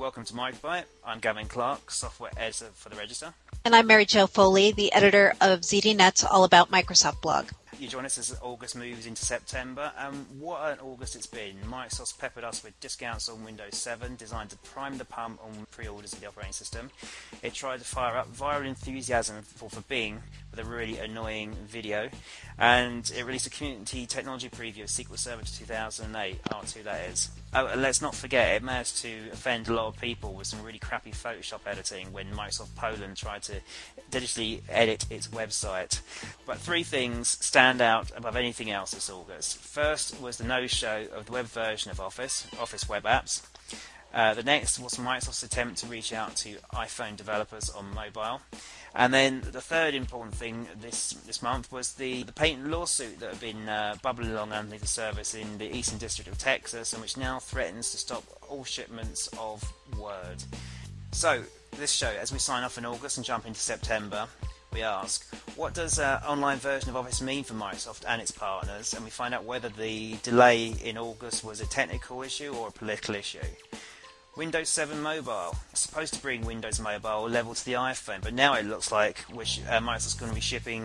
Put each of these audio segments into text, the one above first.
welcome to MicroByte. I'm Gavin Clark, software editor for the Register. And I'm Mary Jo Foley, the editor of ZDNet's All About Microsoft blog. You join us as August moves into September. What an August it's been. Microsoft's peppered us with discounts on Windows 7 designed to prime the pump on pre-orders of the operating system. It tried to fire up viral enthusiasm for Bing with a really annoying video. And it released a community technology preview of SQL Server 2008, R2 that is. Oh, and let's not forget, it managed to offend a lot of people with some really crappy Photoshop editing when Microsoft Poland tried to digitally edit its website. But three things stand out above anything else this August. First was the no-show of the web version of Office web apps. The next was Microsoft's attempt to reach out to iPhone developers on mobile. And then the third important thing this month was the patent lawsuit that had been bubbling along underneath the surface in the Eastern District of Texas, and which now threatens to stop all shipments of Word. So, this show, as we sign off in August and jump into September, we ask, what does an online version of Office mean for Microsoft and its partners? And we find out whether the delay in August was a technical issue or a political issue. Windows 7 Mobile. It's supposed to bring Windows Mobile level to the iPhone, but now it looks like Microsoft's going to be shipping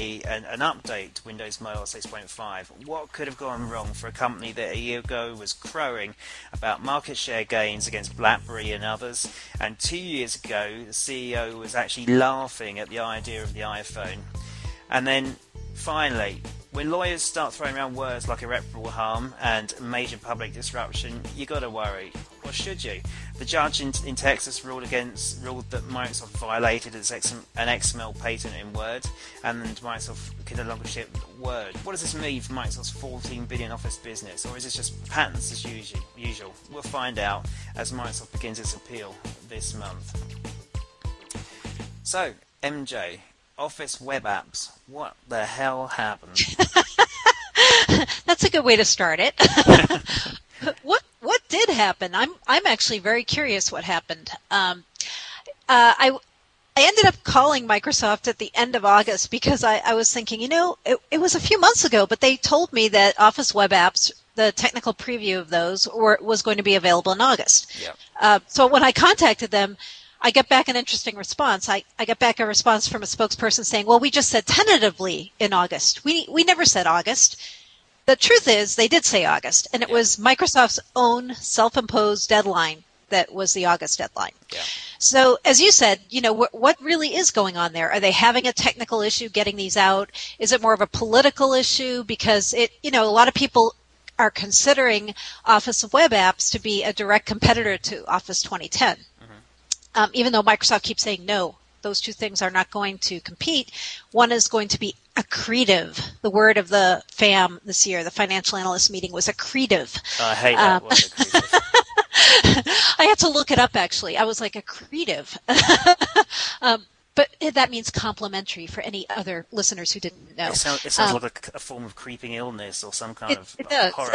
an update to Windows Mobile 6.5. What could have gone wrong for a company that a year ago was crowing about market share gains against BlackBerry and others, and 2 years ago the CEO was actually laughing at the idea of the iPhone? And then, finally, when lawyers start throwing around words like irreparable harm and major public disruption, you got to worry. Or should you? The judge in Texas ruled that Microsoft violated an XML patent in Word, and Microsoft can no longer ship Word. What does this mean for Microsoft's 14 billion Office business, or is this just patents as usual? We'll find out as Microsoft begins its appeal this month. So, MJ, Office web apps. What the hell happened? That's a good way to start it. What did happen? I'm actually very curious what happened. I ended up calling Microsoft at the end of August because I was thinking, it was a few months ago, but they told me that Office web apps, the technical preview of those, was going to be available in August. Yeah. So when I contacted them, I got back an interesting response. I got back a response from a spokesperson saying, well, we just said tentatively in August. We never said August. The truth is they did say August, and it was Microsoft's own self-imposed deadline that was the August deadline. Yeah. So as you said, what really is going on there? Are they having a technical issue getting these out? Is it more of a political issue? Because a lot of people are considering Office web apps to be a direct competitor to Office 2010. Even though Microsoft keeps saying, no, those two things are not going to compete. One is going to be accretive. The word of the FAM this year, the financial analyst meeting, was accretive. I hate that word, accretive. I had to look it up, actually. I was like, accretive. But that means complimentary for any other listeners who didn't know. It sounds like a form of creeping illness or some kind of horror.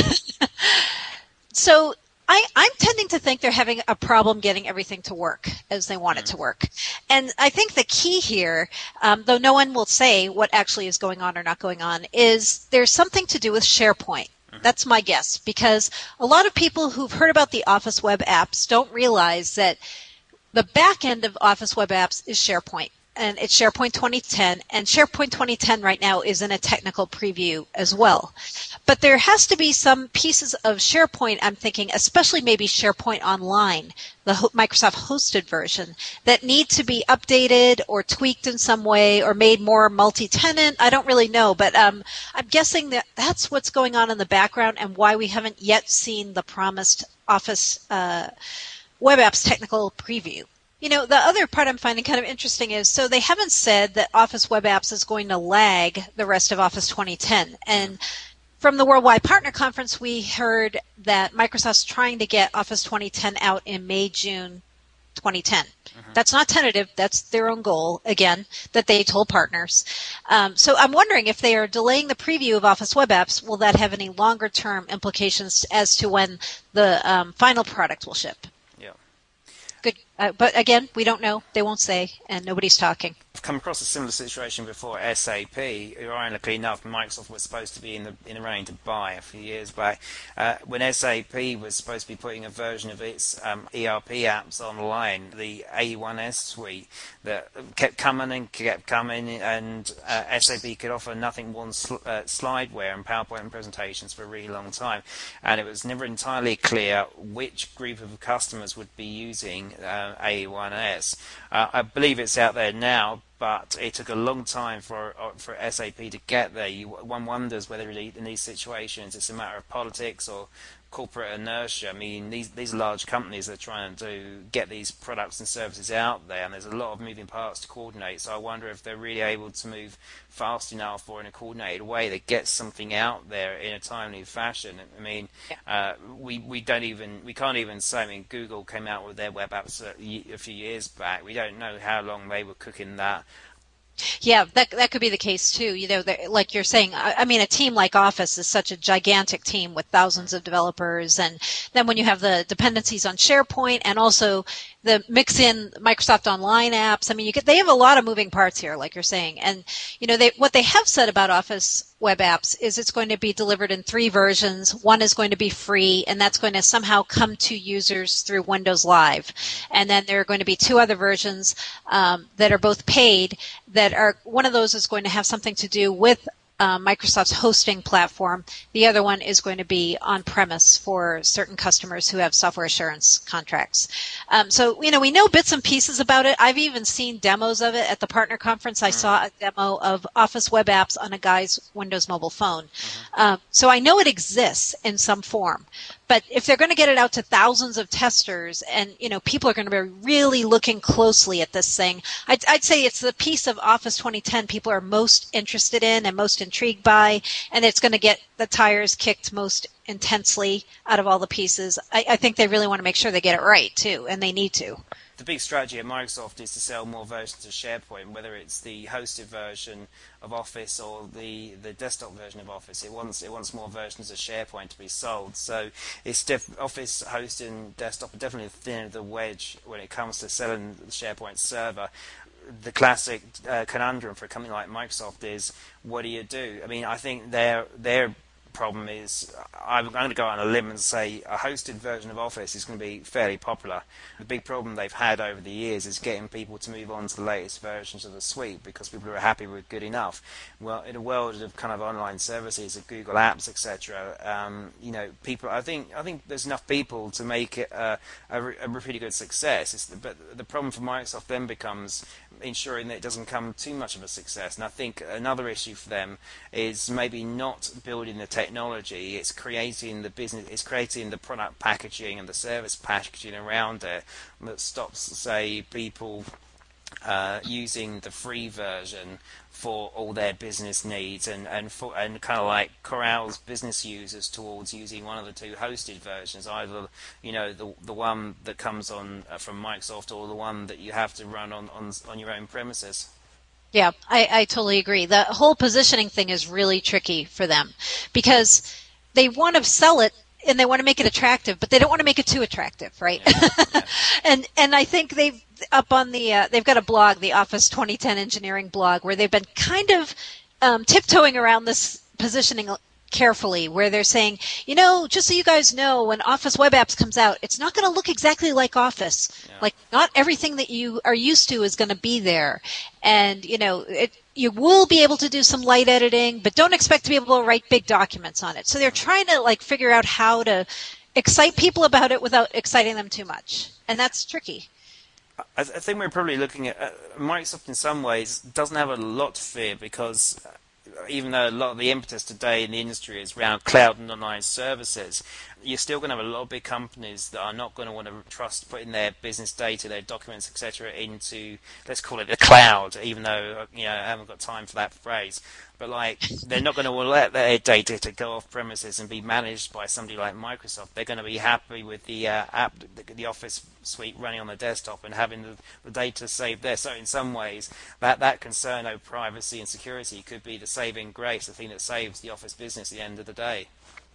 So I'm tending to think they're having a problem getting everything to work as they want it to work. And I think the key here, though no one will say what actually is going on or not going on, is there's something to do with SharePoint. That's my guess, because a lot of people who've heard about the Office web apps don't realize that the back end of Office web apps is SharePoint. And it's SharePoint 2010, and SharePoint 2010 right now is in a technical preview as well. But there has to be some pieces of SharePoint, I'm thinking, especially maybe SharePoint Online, the Microsoft hosted version, that need to be updated or tweaked in some way or made more multi-tenant. I don't really know, but I'm guessing that that's what's going on in the background and why we haven't yet seen the promised Office web apps technical preview. The other part I'm finding kind of interesting is, so they haven't said that Office web apps is going to lag the rest of Office 2010. And from the Worldwide Partner Conference, we heard that Microsoft's trying to get Office 2010 out in May, June 2010. That's not tentative. That's their own goal, again, that they told partners. So I'm wondering if they are delaying the preview of Office web apps, will that have any longer-term implications as to when the final product will ship? Good. But again, we don't know. They won't say, and nobody's talking. Of come across a similar situation before SAP. Ironically enough, Microsoft was supposed to be in the running to buy a few years back. When SAP was supposed to be putting a version of its ERP apps online, the A1S suite that kept coming and kept coming, and SAP could offer nothing more than slideware and PowerPoint presentations for a really long time, and it was never entirely clear which group of customers would be using A1S. I believe it's out there now, but it took a long time for SAP to get there. One wonders whether in these situations it's a matter of politics or corporate inertia. I mean, these are large companies that are trying to get these products and services out there, and there's a lot of moving parts to coordinate. So I wonder if they're really able to move fast enough or in a coordinated way that gets something out there in a timely fashion. I mean, we can't even say. I mean, Google came out with their web apps a few years back. We don't know how long they were cooking that. Yeah, that could be the case too. You know, like you're saying, I mean, a team like Office is such a gigantic team with thousands of developers, and then when you have the dependencies on SharePoint and also the mix in Microsoft Online apps, I mean, they have a lot of moving parts here, like you're saying. And you know, what they have said about Office web apps is it's going to be delivered in 3 versions. One is going to be free, and that's going to somehow come to users through Windows Live. And then there are going to be 2 other versions that are both paid. One of those is going to have something to do with Microsoft's hosting platform. The other one is going to be on-premise for certain customers who have software assurance contracts. So, you know, we know bits and pieces about it. I've even seen demos of it at the partner conference. I saw a demo of Office web apps on a guy's Windows mobile phone. So I know it exists in some form. But if they're going to get it out to thousands of testers and, you know, people are going to be really looking closely at this thing, I'd say it's the piece of Office 2010 people are most interested in and most intrigued by, and it's going to get the tires kicked most intensely out of all the pieces. I think they really want to make sure they get it right, too, and they need to. The big strategy at Microsoft is to sell more versions of SharePoint, whether it's the hosted version of Office or the desktop version of Office. It wants more versions of SharePoint to be sold. So it's Office hosting desktop are definitely thin of the wedge when it comes to selling the SharePoint server. The classic conundrum for a company like Microsoft is, what do you do? I mean, I think their problem is, I'm going to go on a limb and say a hosted version of Office is going to be fairly popular. The big problem they've had over the years is getting people to move on to the latest versions of the suite because people are happy with good enough. Well, in a world of kind of online services, of Google Apps, etc., you know, people. I think there's enough people to make it a pretty good success. But the problem for Microsoft then becomes ensuring that it doesn't become too much of a success. And I think another issue for them is maybe not building the technology, it's creating the business, it's creating the product packaging and the service packaging around it that stops, say, people using the free version for all their business needs and kind of like corrals business users towards using one of the 2 hosted versions, either, you know, the one that comes on from Microsoft or the one that you have to run on your own premises. Yeah, I totally agree. The whole positioning thing is really tricky for them because they want to sell it and they want to make it attractive, but they don't want to make it too attractive, right? Yeah. and I think they've got a blog, the Office 2010 Engineering blog, where they've been kind of tiptoeing around this positioning carefully, where they're saying, you know, just so you guys know, when Office Web Apps comes out, it's not going to look exactly like Office. Yeah. Like, not everything that you are used to is going to be there. And, you know, you will be able to do some light editing, but don't expect to be able to write big documents on it. So they're trying to, like, figure out how to excite people about it without exciting them too much. And that's tricky. I think we're probably looking at Microsoft in some ways doesn't have a lot to fear because even though a lot of the impetus today in the industry is around cloud and online services, you're still going to have a lot of big companies that are not going to want to trust putting their business data, their documents, etc., into, let's call it the cloud, even though, you know, I haven't got time for that phrase. But like, they're not going to let their data to go off premises and be managed by somebody like Microsoft. They're going to be happy with the app, the Office suite running on the desktop and having the data saved there. So in some ways, that concern over privacy and security could be the saving grace, the thing that saves the Office business at the end of the day.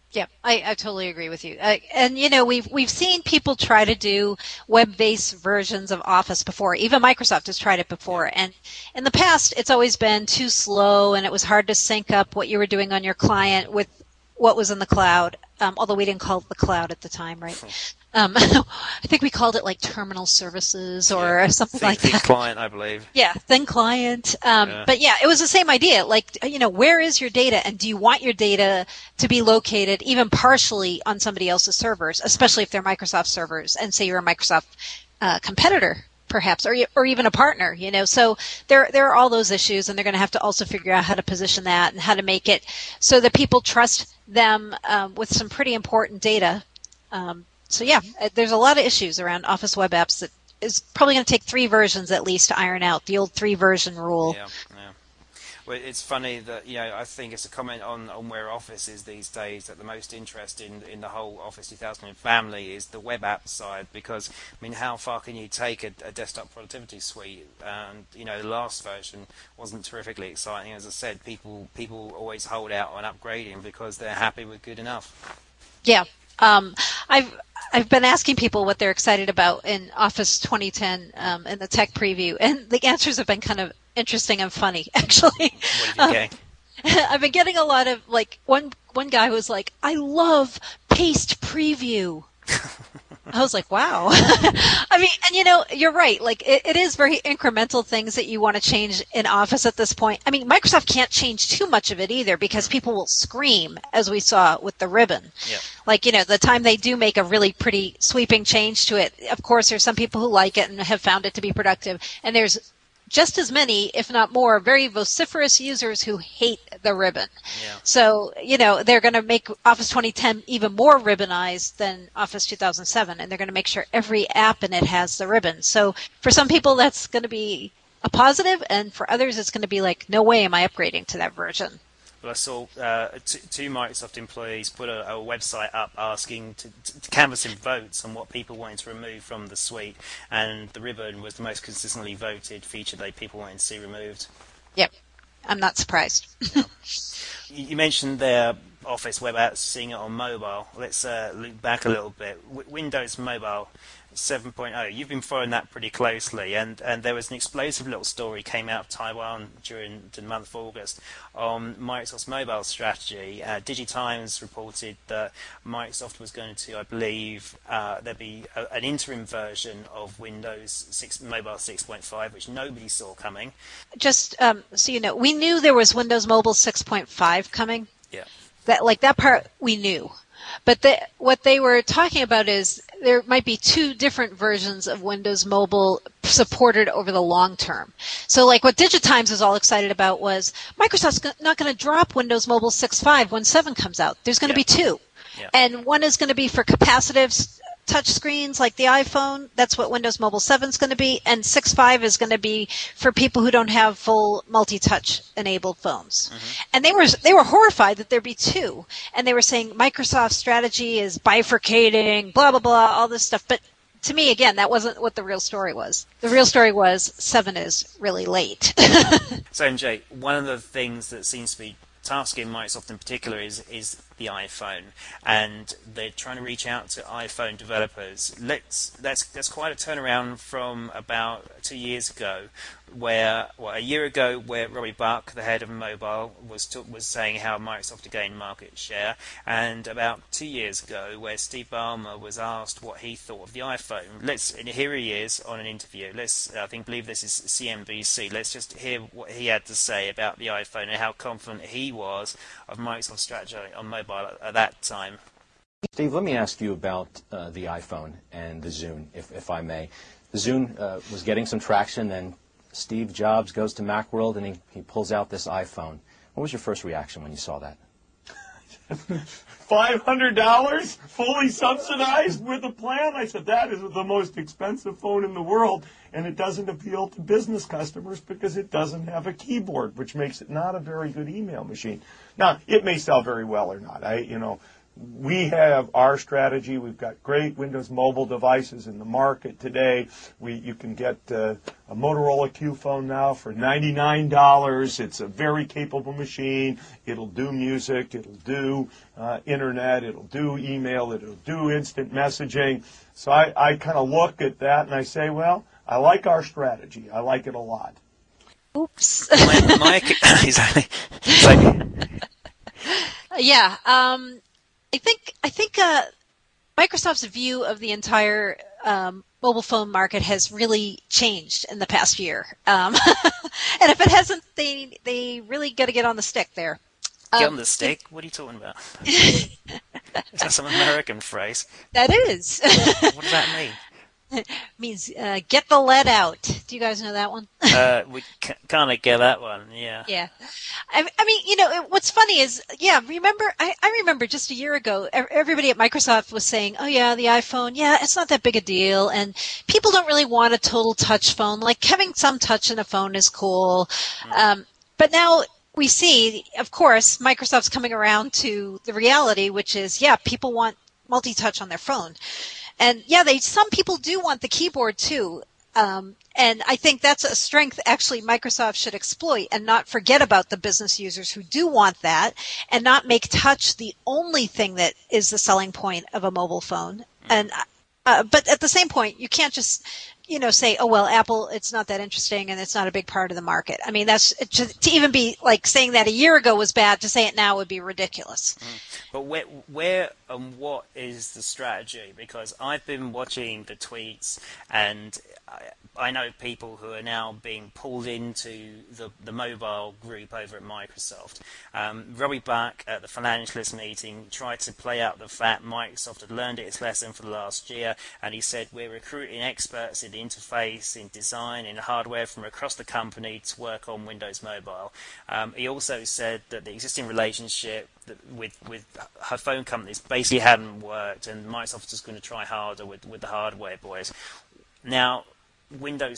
Yeah, I totally agree with you. And we've seen people try to do web-based versions of Office before. Even Microsoft has tried it before. And in the past, it's always been too slow, and it was hard to sync up what you were doing on your client with what was in the cloud. Although we didn't call it the cloud at the time, right? I think we called it like terminal services or something like that. Thin client, I believe. Yeah, thin client. But yeah, it was the same idea. Like, where is your data, and do you want your data to be located even partially on somebody else's servers, especially if they're Microsoft servers, and say you're a Microsoft competitor, perhaps, or even a partner. So there are all those issues, and they're going to have to also figure out how to position that and how to make it so that people trust them with some pretty important data. So yeah, there's a lot of issues around Office web apps that is probably going to take 3 versions at least to iron out, the old 3-version rule. Yeah. Well, it's funny that, I think it's a comment on where Office is these days, that the most interest in the whole Office 2000 family is the web app side, because, how far can you take a desktop productivity suite? And, the last version wasn't terrifically exciting. As I said, people always hold out on upgrading because they're happy with good enough. Yeah. I've been asking people what they're excited about in Office 2010 in the tech preview, and the answers have been kind of interesting and funny, actually. What have you getting? I've been getting a lot of, one guy was like, I love paste preview. I was like, wow. And you're right. It is very incremental things that you want to change in Office at this point. Microsoft can't change too much of it either, because people will scream, as we saw with the ribbon. Yeah. The time they do make a really pretty sweeping change to it, of course, there's some people who like it and have found it to be productive. And there's just as many, if not more, very vociferous users who hate the ribbon. Yeah. So, they're going to make Office 2010 even more ribbonized than Office 2007, and they're going to make sure every app in it has the ribbon. So for some people, that's going to be a positive, and for others, it's going to be like, no way am I upgrading to that version. Well, I saw 2 Microsoft employees put a website up asking to canvassing votes on what people wanted to remove from the suite, and the ribbon was the most consistently voted feature that people wanted to see removed. Yep, I'm not surprised. Yeah. You mentioned their Office web apps, seeing it on mobile. Let's look back a little bit. Windows Mobile 7.0. You've been following that pretty closely, and there was an explosive little story came out of Taiwan during the month of August on Microsoft's mobile strategy. DigiTimes reported that Microsoft was going to, I believe, there'd be an interim version of Windows 6 Mobile 6.5, which nobody saw coming. Just so you know, we knew there was Windows Mobile 6.5 coming. Yeah. That part we knew. But what they were talking about is there might be 2 different versions of Windows Mobile supported over the long term. So what DigiTimes was all excited about was Microsoft's not going to drop Windows Mobile 6.5 when 7 comes out. There's going to be 2. Yeah. And one is going to be for capacitive touch screens like the iPhone. That's what Windows Mobile 7 is going to be. And 6.5 is going to be for people who don't have full multi-touch enabled phones. Mm-hmm. And they were horrified that there'd be 2. And they were saying Microsoft's strategy is bifurcating, blah, blah, blah, all this stuff. But to me, again, that wasn't what the real story was. The real story was 7 is really late. So, MJ, one of the things that seems to be tasking Microsoft in particular is the iPhone, and they're trying to reach out to iPhone developers. That's quite a turnaround from about 2 years ago, a year ago, where Robbie Buck, the head of mobile, was saying how Microsoft had gained market share, and about 2 years ago, where Steve Ballmer was asked what he thought of the iPhone. And here he is on an interview. I believe this is CNBC. Let's just hear what he had to say about the iPhone and how confident he was of Microsoft's strategy on mobile at that time. Steve, let me ask you about the iPhone and the Zune, if I may. The Zune was getting some traction, then Steve Jobs goes to Macworld and he pulls out this iPhone. What was your first reaction when you saw that? $500 fully subsidized with a plan? I said, that is the most expensive phone in the world, and it doesn't appeal to business customers because it doesn't have a keyboard, which makes it not a very good email machine. Now, it may sell very well or not. we have our strategy. We've got great Windows Mobile devices in the market today. You can get a Motorola Q phone now for $99. It's a very capable machine. It'll do music. It'll do internet. It'll do email. It'll do instant messaging. So I kind of look at that and I say, well, I like our strategy. I like it a lot. Oops. Exactly. Yeah. I think Microsoft's view of the entire mobile phone market has really changed in the past year. And if it hasn't, they really got to get on the stick there. Get on the stick? What are you talking about? Is that some American phrase? That is. What does that mean? It means get the lead out. Do you guys know that one? We kind of get that one, yeah. Yeah. I mean, what's funny is, I remember just a year ago, everybody at Microsoft was saying, oh yeah, the iPhone, yeah, it's not that big a deal, and people don't really want a total touch phone. Like, having some touch in a phone is cool. But now we see, of course, Microsoft's coming around to the reality, which is, yeah, people want multi-touch on their phone. And yeah, some people do want the keyboard too. And I think that's a strength actually Microsoft should exploit and not forget about the business users who do want that and not make touch the only thing that is the selling point of a mobile phone. And, but at the same point, you can't just, say, oh, well, Apple, it's not that interesting and it's not a big part of the market. I mean, to even be like saying that a year ago was bad, to say it now would be ridiculous. But where and what is the strategy? Because I've been watching the tweets, and I know people who are now being pulled into the mobile group over at Microsoft. Robbie Buck at the Financialist meeting tried to play out the fact Microsoft had learned its lesson for the last year, and he said, we're recruiting experts in interface, in design, in hardware from across the company to work on Windows Mobile. He also said that the existing relationship with her phone companies basically hadn't worked, and Microsoft is going to try harder with the hardware boys. Now, Windows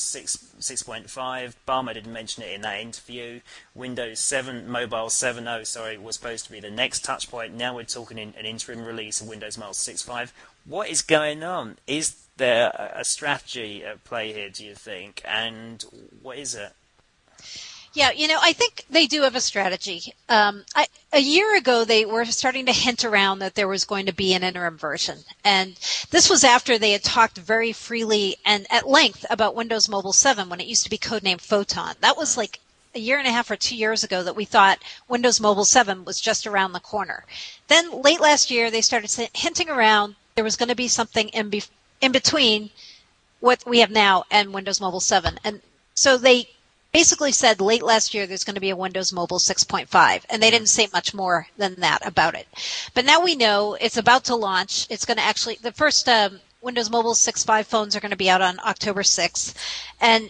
6.5, Balmer didn't mention it in that interview. Windows 7, Mobile 7.0, was supposed to be the next touch point. Now we're talking in an interim release of Windows Mobile 6.5. What is going on? Is there a strategy at play here, do you think? And what is it? Yeah, I think they do have a strategy. A year ago, they were starting to hint around that there was going to be an interim version. And this was after they had talked very freely and at length about Windows Mobile 7 when it used to be codenamed Photon. That was like a year and a half or 2 years ago that we thought Windows Mobile 7 was just around the corner. Then late last year, they started hinting around there was going to be something in between what we have now and Windows Mobile 7. And so they basically said late last year there's going to be a Windows Mobile 6.5, and they didn't say much more than that about it. But now we know it's about to launch. It's going to actually, the first Windows Mobile 6.5 phones are going to be out on October 6th. And,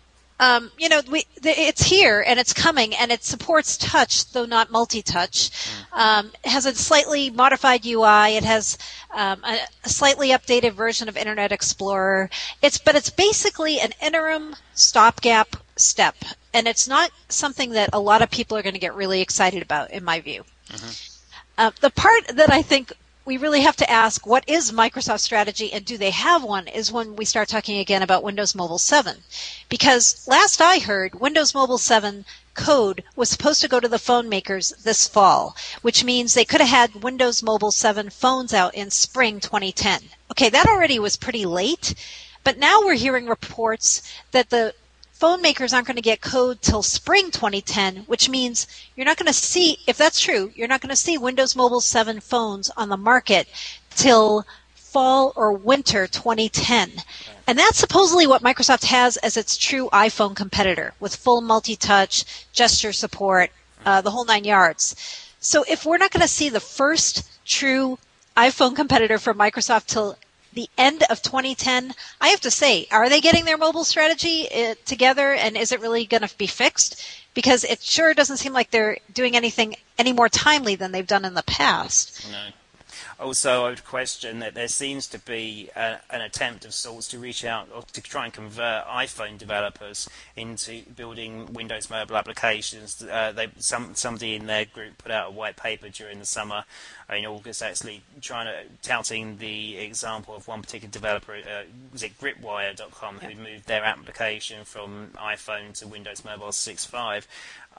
it's here and it's coming, and it supports touch, though not multi-touch. It has a slightly modified UI. It has a slightly updated version of Internet Explorer. But it's basically an interim stopgap step, and it's not something that a lot of people are going to get really excited about, in my view. The part that I think we really have to ask, what is Microsoft's strategy and do they have one, is when we start talking again about Windows Mobile 7. Because last I heard, Windows Mobile 7 code was supposed to go to the phone makers this fall, which means they could have had Windows Mobile 7 phones out in spring 2010. Okay, that already was pretty late, but now we're hearing reports that the phone makers aren't going to get code till spring 2010, which means you're not going to see, if that's true, you're not going to see Windows Mobile 7 phones on the market till fall or winter 2010. And that's supposedly what Microsoft has as its true iPhone competitor, with full multi-touch, gesture support, the whole 9 yards. So if we're not going to see the first true iPhone competitor from Microsoft till the end of 2010, I have to say, are they getting their mobile strategy together, and is it really going to be fixed? Because it sure doesn't seem like they're doing anything any more timely than they've done in the past. No. Also, I would question that there seems to be an attempt of sorts to reach out or to try and convert iPhone developers into building Windows mobile applications. Somebody in their group put out a white paper during the summer in August, actually touting the example of one particular developer, was it Gripwire.com, who moved their application from iPhone to Windows Mobile 6.5.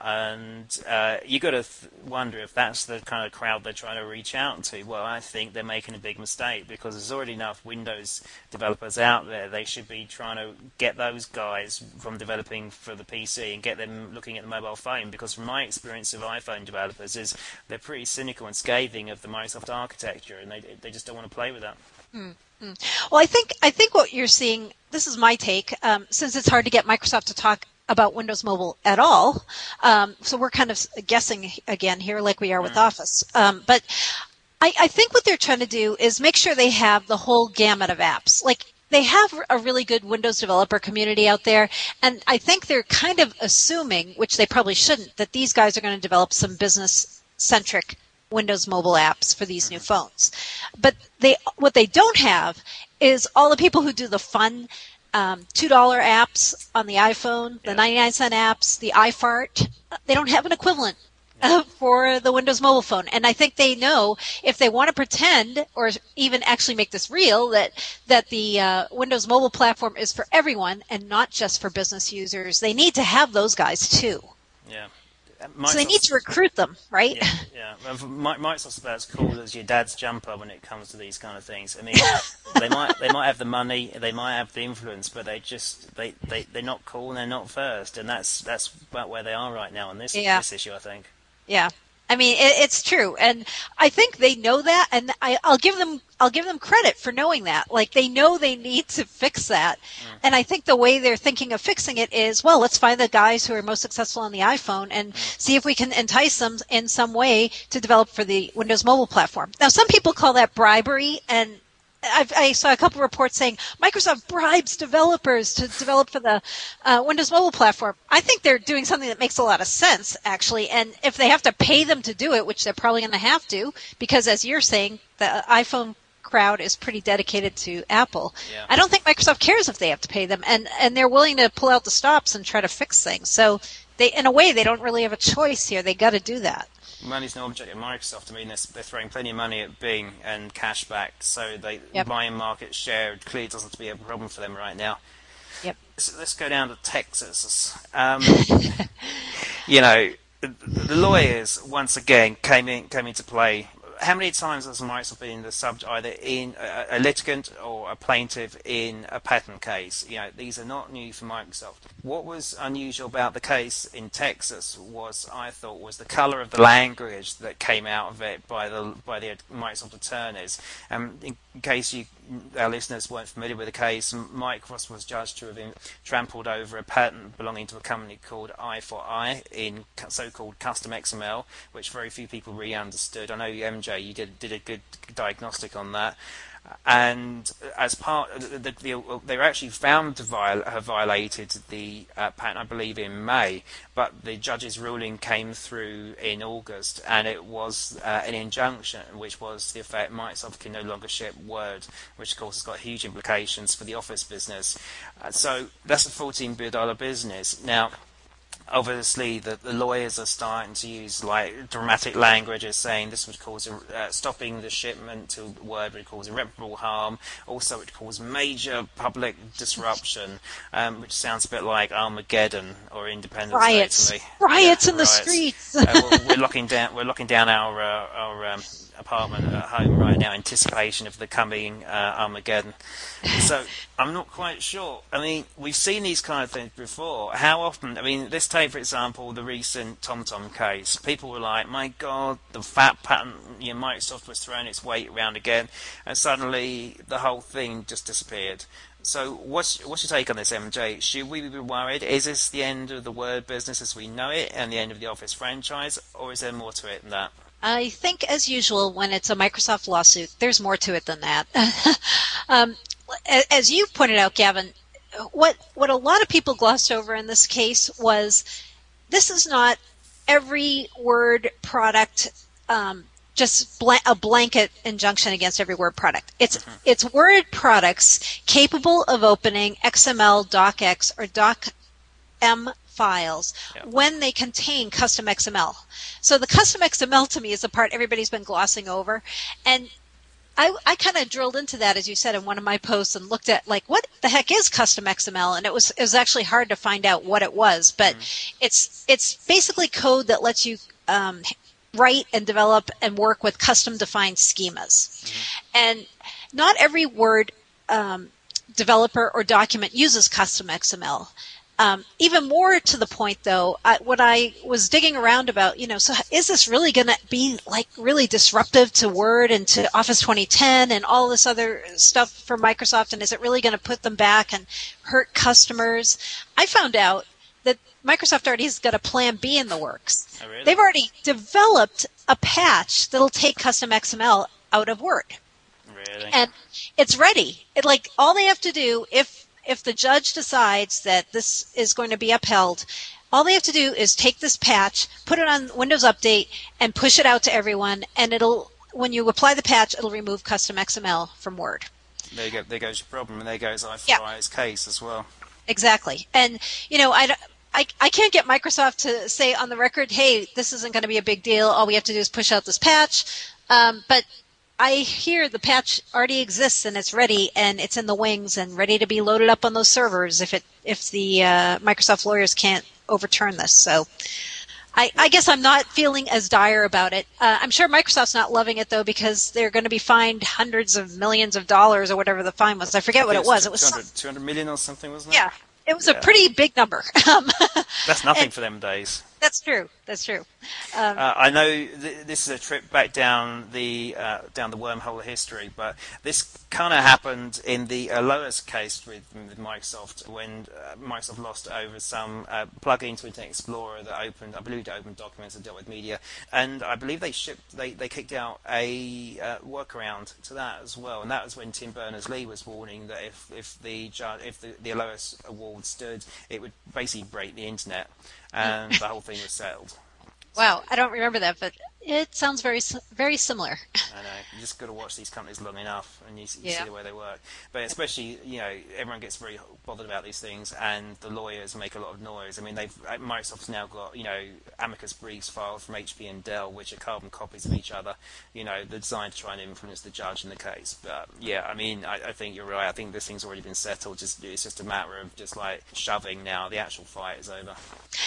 And you got to wonder if that's the kind of crowd they're trying to reach out to. Well, I think they're making a big mistake, because there's already enough Windows developers out there. They should be trying to get those guys from developing for the PC and get them looking at the mobile phone, because from my experience of iPhone developers is they're pretty cynical and scathing of the Microsoft architecture, and they just don't want to play with that. Mm-hmm. Well, I think what you're seeing, this is my take, since it's hard to get Microsoft to talk about Windows Mobile at all. So we're kind of guessing again here like we are with Office. But I think what they're trying to do is make sure they have the whole gamut of apps. Like, they have a really good Windows developer community out there, and I think they're kind of assuming, which they probably shouldn't, that these guys are going to develop some business-centric Windows mobile apps for these new phones. But what they don't have is all the people who do the fun $2 apps on the iPhone, the 99-cent apps, the iFart. They don't have an equivalent for the Windows mobile phone. And I think they know if they want to pretend or even actually make this real, that the Windows mobile platform is for everyone and not just for business users, they need to have those guys too. Yeah. So they need to recruit them, right? Yeah. Microsoft's about as cool as your dad's jumper when it comes to these kind of things. I mean, they might have the money, they might have the influence, but they're not cool and they're not first, and that's about where they are right now on this issue, I think. Yeah. I mean, it's true, and I think they know that, and I'll give them credit for knowing that. Like, they know they need to fix that, and I think the way they're thinking of fixing it is, well, let's find the guys who are most successful on the iPhone and see if we can entice them in some way to develop for the Windows mobile platform. Now, some people call that bribery, and I saw a couple of reports saying Microsoft bribes developers to develop for the Windows mobile platform. I think they're doing something that makes a lot of sense, actually. And if they have to pay them to do it, which they're probably going to have to, because as you're saying, the iPhone crowd is pretty dedicated to Apple. Yeah. I don't think Microsoft cares if they have to pay them, and they're willing to pull out the stops and try to fix things. So in a way, they don't really have a choice here. They got to do that. Money's no object at Microsoft. I mean, they're throwing plenty of money at Bing and cash back, so buying market share clearly doesn't be a problem for them right now. Yep. So let's go down to Texas. The lawyers once again came into play. How many times has Microsoft been the subject, either in a litigant or a plaintiff in a patent case? These are not new for Microsoft. What was unusual about the case in Texas was the colour of the language that came out of it by the Microsoft attorneys. In case our listeners weren't familiar with the case, Microsoft was judged to have trampled over a patent belonging to a company called i4i in so-called custom XML, which very few people really understood. I know MJ, you did a good diagnostic on that. And as part, they were actually found to have violated the patent, I believe, in May, but the judge's ruling came through in August, and it was an injunction, which was the effect Microsoft can no longer ship Word, which of course has got huge implications for the Office business. So that's a $14 billion business. Now, obviously, the lawyers are starting to use dramatic language as saying this would cause stopping the shipment to Word would cause irreparable harm. Also, it would cause major public disruption, which sounds a bit like Armageddon or Independence Day to me. Riots in the streets. We're locking down our apartment at home right now, in anticipation of the coming Armageddon. So I'm not quite sure. I mean, we've seen these kind of things before. How often? I mean, let's take, for example, the recent TomTom case. People were like, my God, the fat patent, Microsoft was throwing its weight around again, and suddenly the whole thing just disappeared. So what's your take on this, MJ? Should we be worried? Is this the end of the Word business as we know it and the end of the Office franchise, or is there more to it than that? I think, as usual, when it's a Microsoft lawsuit, there's more to it than that. As you pointed out, Gavin, what a lot of people glossed over in this case was this is not every Word product just a blanket injunction against every Word product. It's Word products capable of opening XML, DocX, or DocM files when they contain custom XML. So the custom XML to me is the part everybody's been glossing over. And I kind of drilled into that, as you said, in one of my posts and looked at, like, what the heck is custom XML? And it was actually hard to find out what it was. But it's basically code that lets you write and develop and work with custom defined schemas. And not every Word developer or document uses custom XML. Even more to the point, though, what I was digging around about, so is this really going to be like really disruptive to Word and to Office 2010 and all this other stuff for Microsoft? And is it really going to put them back and hurt customers? I found out that Microsoft already has got a plan B in the works. Oh, really? They've already developed a patch that'll take custom XML out of Word. Really? And it's ready. All they have to do, if the judge decides that this is going to be upheld, all they have to do is take this patch, put it on Windows Update, and push it out to everyone. And when you apply the patch, it'll remove custom XML from Word. There goes your problem, and there goes I4I's case as well. Exactly. And, I can't get Microsoft to say on the record, hey, this isn't going to be a big deal. All we have to do is push out this patch. But I hear the patch already exists and it's ready and it's in the wings and ready to be loaded up on those servers if the Microsoft lawyers can't overturn this. So I guess I'm not feeling as dire about it. I'm sure Microsoft's not loving it, though, because they're going to be fined hundreds of millions of dollars or whatever the fine was. I forget what it was. It was 200 million or something, wasn't it? Yeah. It was a pretty big number. That's nothing for them days. That's true. I know this is a trip back down the wormhole of history, but this kind of happened in the Alois case with Microsoft when Microsoft lost over some plugin to Internet Explorer that opened documents and dealt with media, and I believe they kicked out a workaround to that as well, and that was when Tim Berners-Lee was warning that if the Alois award stood, it would basically break the internet. And the whole thing was settled. Wow, I don't remember that, but it sounds very, very similar. I know. You just got to watch these companies long enough, and you see the way they work. But especially, everyone gets very bothered about these things, and the lawyers make a lot of noise. I mean, Microsoft's now got, amicus briefs filed from HP and Dell, which are carbon copies of each other. They're designed to try and influence the judge in the case. But I mean, I think you're right. I think this thing's already been settled. It's just a matter of just like shoving now. The actual fight is over.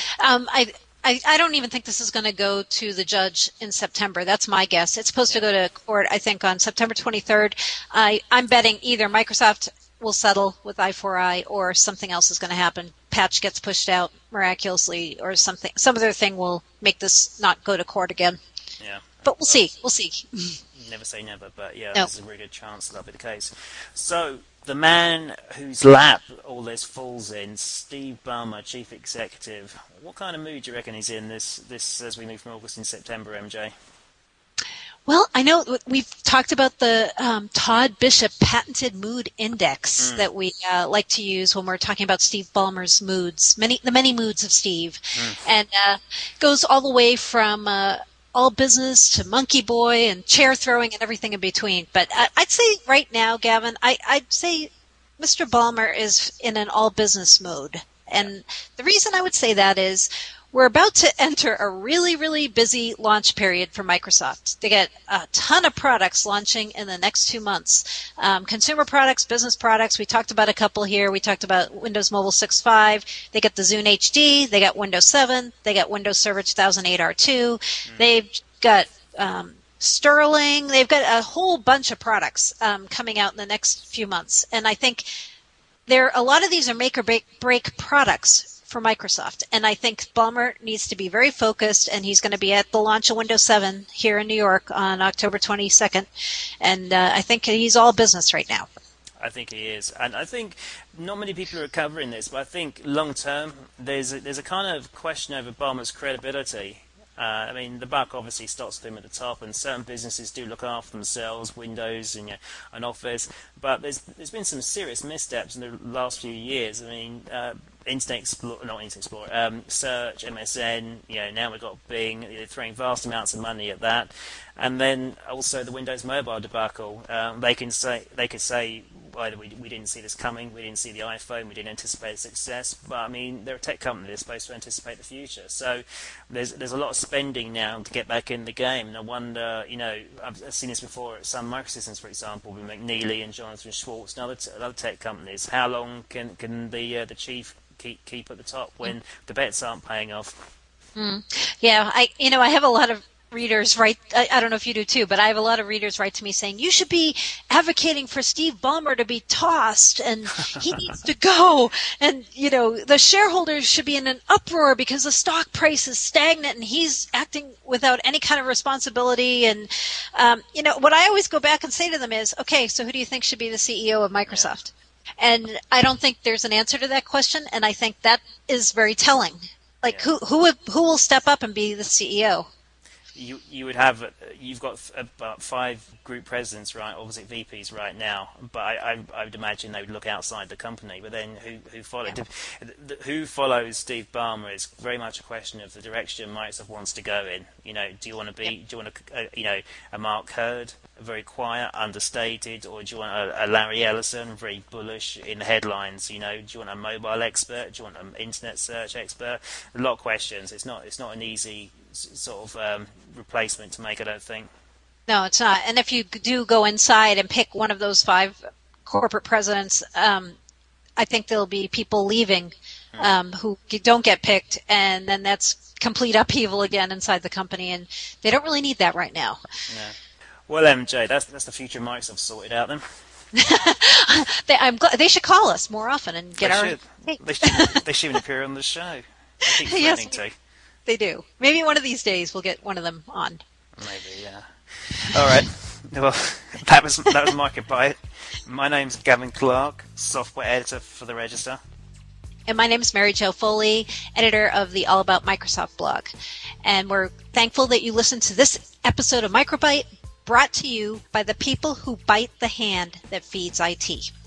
I don't even think this is going to go to the judge in September. That's my guess. It's supposed to go to court, I think, on September 23rd. I'm betting either Microsoft will settle with I4I or something else is going to happen. Patch gets pushed out miraculously or something. Some other thing will make this not go to court again. Yeah. But we'll see. We'll see. Never say never, but there's a really good chance that'll be the case. So, the man whose lap all this falls in, Steve Ballmer, Chief Executive, what kind of mood do you reckon he's in this as we move from August and September, MJ? Well, I know we've talked about the Todd Bishop patented mood index that we like to use when we're talking about Steve Ballmer's moods, the many moods of Steve, and goes all the way from all business to monkey boy and chair throwing and everything in between. But I'd say right now, Gavin, I'd say Mr. Ballmer is in an all business mode. And the reason I would say that is we're about to enter a really, really busy launch period for Microsoft. They get a ton of products launching in the next 2 months. Consumer products, business products. We talked about a couple here. We talked about Windows Mobile 6.5. They get the Zune HD. They got Windows 7. They got Windows Server 2008 R2. They've got Sterling. They've got a whole bunch of products coming out in the next few months. And I think a lot of these are make or break products for Microsoft. And I think Ballmer needs to be very focused, and he's going to be at the launch of Windows 7 here in New York on October 22nd. And I think he's all business right now. I think he is. And I think not many people are covering this, but I think long term there's a kind of question over Ballmer's credibility. I mean, the buck obviously starts with him at the top, and certain businesses do look after themselves, Windows and Office. But there's been some serious missteps in the last few years. I mean, Internet Explorer, not Internet Explorer, Search, MSN. Now we've got Bing. They're throwing vast amounts of money at that, and then also the Windows Mobile debacle. They could say either we didn't see this coming, we didn't see the iPhone, we didn't anticipate success. But I mean, they're a tech company; they're supposed to anticipate the future. So there's a lot of spending now to get back in the game. And I wonder, I've seen this before at Sun Microsystems, for example, with McNeely and Jonathan Schwartz and other tech companies. How long can the chief keep at the top when the bets aren't paying off? Yeah, I have a lot of readers write, I don't know if you do too, but I have a lot of readers write to me saying, you should be advocating for Steve Ballmer to be tossed and he needs to go. And, the shareholders should be in an uproar because the stock price is stagnant and he's acting without any kind of responsibility. And, what I always go back and say to them is, okay, so who do you think should be the CEO of Microsoft? Yeah. And I don't think there's an answer to that question. And I think that is very telling. Like, who will step up and be the CEO? You've got about 5 group presidents, right, or was it VPs right now? But I would imagine they would look outside the company. But then who followed? Yeah. Who follows Steve Ballmer is very much a question of the direction Microsoft wants to go in. Do you want to be? Do you want a Mark Hurd, very quiet, understated, or do you want a Larry Ellison, very bullish in the headlines? Do you want a mobile expert? Do you want an internet search expert? A lot of questions. It's not an easy sort of replacement to make, I don't think. No, it's not. And if you do go inside and pick one of those 5 corporate presidents, I think there'll be people leaving who don't get picked, and then that's complete upheaval again inside the company, and they don't really need that right now. No. Well, MJ, that's the future Microsoft sorted out then. I'm glad they should call us more often and get They should even appear on the show. I keep threatening to. They do. Maybe one of these days we'll get one of them on. Maybe, yeah. All right. Well, that was Market Byte. My name's Gavin Clark, software editor for the Register. And my name is Mary Jo Foley, editor of the All About Microsoft blog. And we're thankful that you listened to this episode of MicroByte, brought to you by the people who bite the hand that feeds IT.